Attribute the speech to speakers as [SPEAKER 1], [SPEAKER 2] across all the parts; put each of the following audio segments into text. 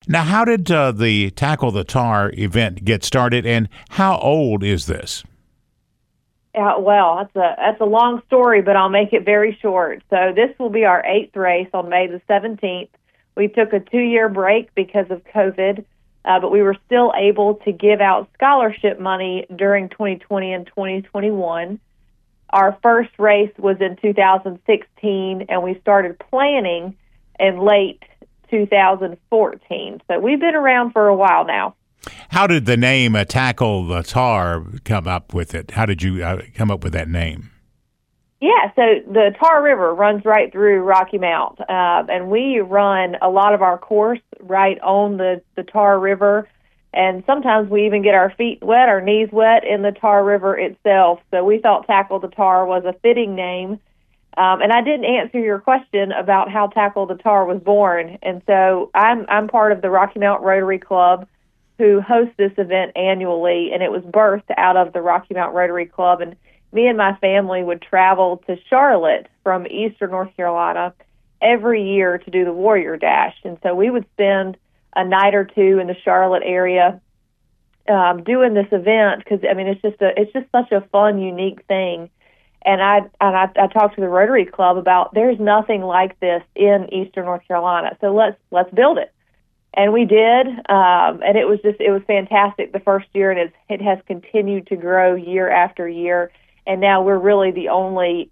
[SPEAKER 1] Now, how did the Tackle the Tar event get started, and how old is this?
[SPEAKER 2] Well, that's a long story, but I'll make it very short. So this will be our 8th race on May the 17th. We took a 2-year break because of COVID, but we were still able to give out scholarship money during 2020 and 2021. Our first race was in 2016, and we started planning in late 2014. So we've been around for a while now.
[SPEAKER 1] How did the name Tackle the Tar come up with it? How did you come up with that name?
[SPEAKER 2] Yeah, so the Tar River runs right through Rocky Mount, and we run a lot of our course right on the Tar River, and sometimes we even get our feet wet, our knees wet in the Tar River itself. So we thought Tackle the Tar was a fitting name. And I didn't answer your question about how Tackle the Tar was born, and so I'm part of the Rocky Mount Rotary Club, who hosts this event annually, and it was birthed out of the Rocky Mount Rotary Club. And me and my family would travel to Charlotte from eastern North Carolina every year to do the Warrior Dash. And so we would spend a night or two in the Charlotte area doing this event because, I mean, it's just such a fun, unique thing. And I talked to the Rotary Club about there's nothing like this in eastern North Carolina, so let's build it. And we did, and it was fantastic the first year, and it has continued to grow year after year. And now we're really the only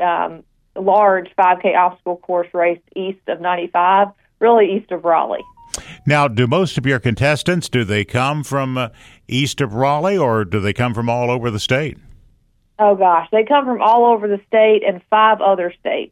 [SPEAKER 2] large 5K obstacle course race east of 95, really east of Raleigh.
[SPEAKER 1] Now, do most of your contestants, do they come from east of Raleigh, or do they come from all over the state?
[SPEAKER 2] Oh gosh, they come from all over the state and 5 other states.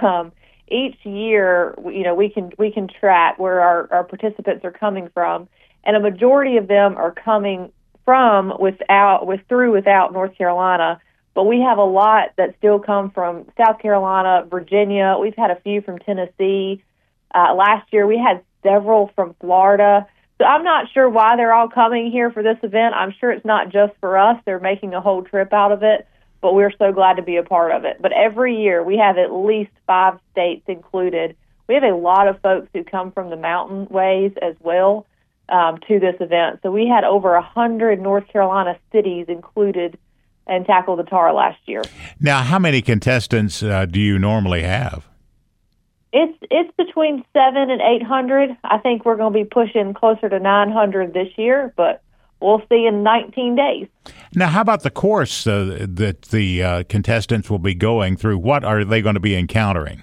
[SPEAKER 2] Each year, we can track where our participants are coming from, and a majority of them are coming from without North Carolina. But we have a lot that still come from South Carolina, Virginia. We've had a few from Tennessee. Last year, we had several from Florida. So I'm not sure why they're all coming here for this event. I'm sure it's not just for us. They're making a whole trip out of it. But we're so glad to be a part of it. But every year we have at least 5 states included. We have a lot of folks who come from the mountain ways as well to this event. So we had over 100 North Carolina cities included in Tackle the Tar last year.
[SPEAKER 1] Now, how many contestants do you normally have?
[SPEAKER 2] It's between 700 and 800. I think we're going to be pushing closer to 900 this year, but we'll see in 19 days.
[SPEAKER 1] Now, how about the course that the contestants will be going through? What are they going to be encountering?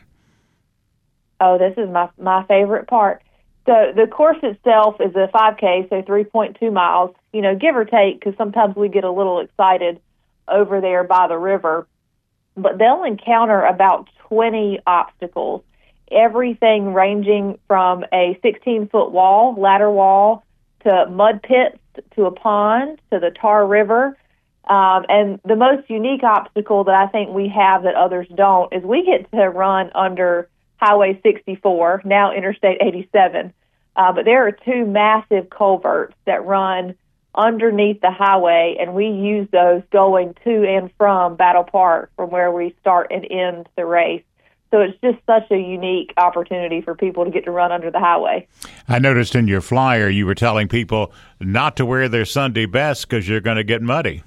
[SPEAKER 2] Oh, this is my favorite part. So the course itself is a 5K, so 3.2 miles, give or take, because sometimes we get a little excited over there by the river. But they'll encounter about 20 obstacles, everything ranging from a 16-foot wall, ladder wall, to mud pits, to a pond, to the Tar River. And the most unique obstacle that I think we have that others don't is we get to run under Highway 64, now Interstate 87. But there are 2 massive culverts that run underneath the highway, and we use those going to and from Battle Park from where we start and end the race. So it's just such a unique opportunity for people to get to run under the highway.
[SPEAKER 1] I noticed in your flyer you were telling people not to wear their Sunday best because you're going to get muddy.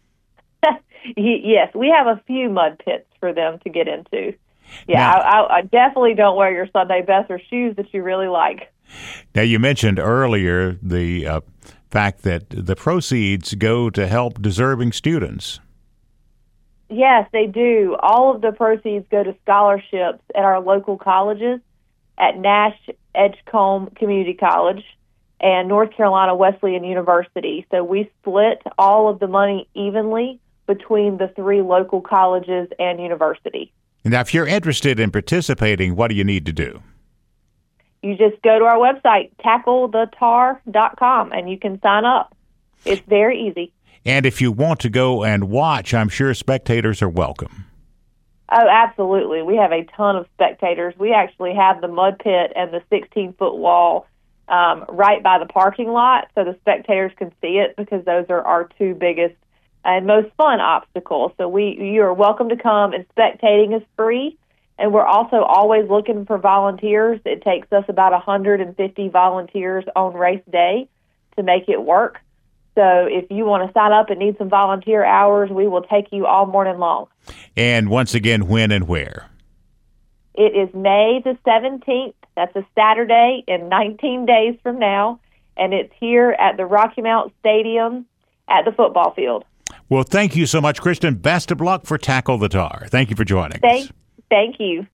[SPEAKER 2] Yes, we have a few mud pits for them to get into. Yeah,
[SPEAKER 1] now,
[SPEAKER 2] I definitely don't wear your Sunday best or shoes that you really like.
[SPEAKER 1] Now, you mentioned earlier the fact that the proceeds go to help deserving students.
[SPEAKER 2] Yes, they do. All of the proceeds go to scholarships at our local colleges, at Nash Edgecombe Community College and North Carolina Wesleyan University. So we split all of the money evenly between the 3 local colleges and university.
[SPEAKER 1] Now, if you're interested in participating, what do you need to do?
[SPEAKER 2] You just go to our website, tacklethetar.com, and you can sign up. It's very easy.
[SPEAKER 1] And if you want to go and watch, I'm sure spectators are welcome.
[SPEAKER 2] Oh, absolutely. We have a ton of spectators. We actually have the mud pit and the 16-foot wall right by the parking lot, so the spectators can see it because those are our 2 biggest and most fun obstacles. So you are welcome to come, and spectating is free. And we're also always looking for volunteers. It takes us about 150 volunteers on race day to make it work. So if you want to sign up and need some volunteer hours, we will take you all morning long.
[SPEAKER 1] And once again, when and where?
[SPEAKER 2] It is May the 17th. That's a Saturday in 19 days from now. And it's here at the Rocky Mount Stadium at the football field.
[SPEAKER 1] Well, thank you so much, Kristen. Best of luck for Tackle the Tar. Thank you for joining us.
[SPEAKER 2] Thank you.